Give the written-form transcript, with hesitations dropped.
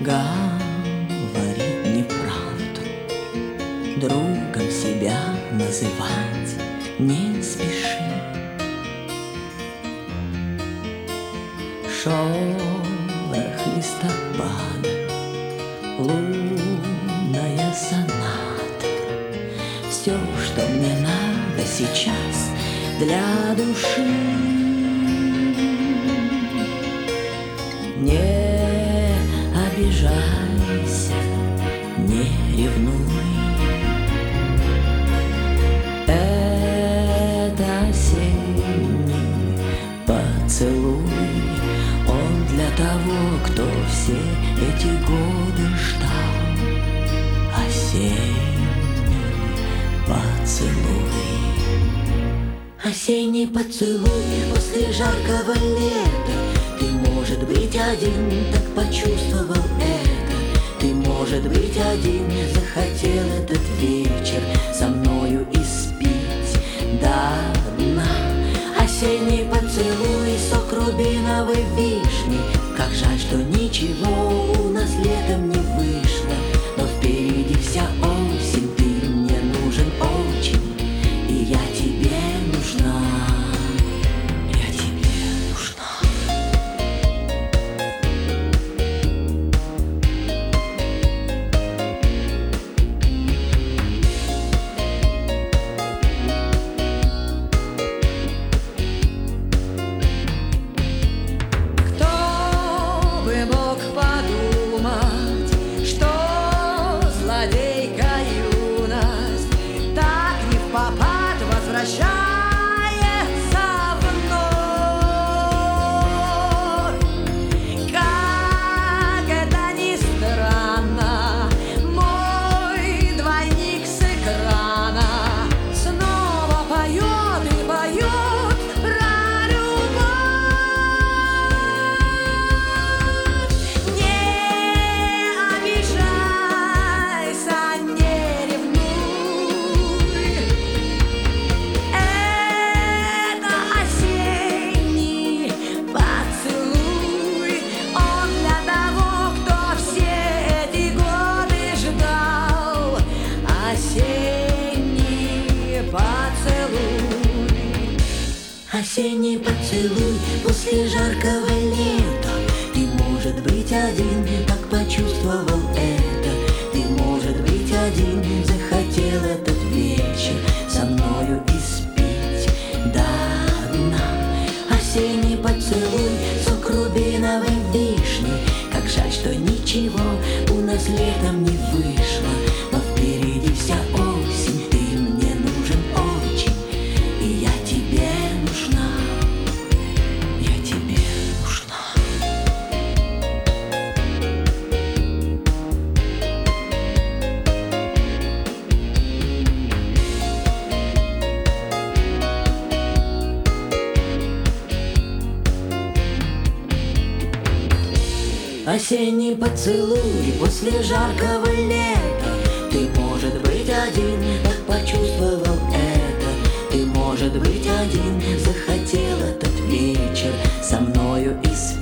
говорит неправду, другом себя называть не спеши. Шорох листопада, лунная соната, все, что мне надо сейчас для души. Не обижайся, не ревнуй, это осенний поцелуй. Он для того, кто все эти годы ждал. Осенний поцелуй. Осенний поцелуй после жаркого лета. Ты, может быть, один так почувствовал это. Ты, может быть, один захотел этот вечер со мною испить до дна. Осенний поцелуй, сок рубиновой вишни. Как жаль, что ничего у нас летом не вышло. Но впереди вся осень, ты мне нужен очень, и я тебе нужна. Я тебе нужна. Мог подумать, что злодейка юность так не впопад возвращается вновь. Как это ни странно, мой двойник с экрана снова поет и поет про любовь. Осенний поцелуй после жаркого лета. Ты, может быть, один так почувствовал это. Ты, может быть, один захотел этот вечер со мною испить до дна. Осенний поцелуй, сок рубиновой вишни. Как жаль, что ничего у нас летом не вышло. Но впереди вся осень, ты мне нужен очень, и я тебе нужна. Я тебе нужна. Осенний поцелуй после жаркого лета. Ты, может быть, один так почувствовал это. Ты, может быть, один захотел этот вечер со мною испить.